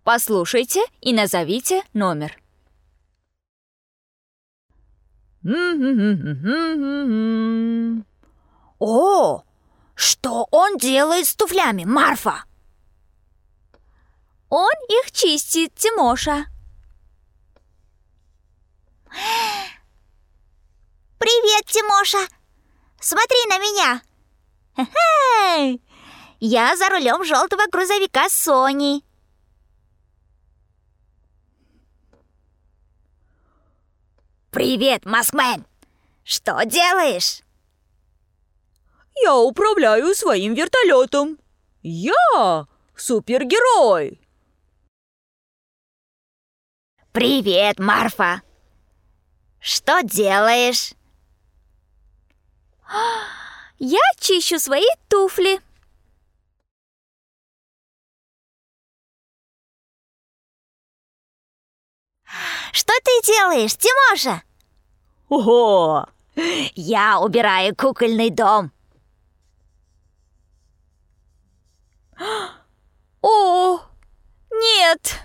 Послушайте и назовите номер. О, что он делает с туфлями, Марфа? Он их чистит, Тимоша. Привет, Тимоша! Смотри на меня! Хе-хе! Я за рулем желтого грузовика Сони. Привет, Маскмен! Что делаешь? Я управляю своим вертолетом. Я супергерой. Привет, Марфа! Что делаешь? Я чищу свои туфли. Что ты делаешь, Тимоша? Ого! Я убираю кукольный дом. О, нет!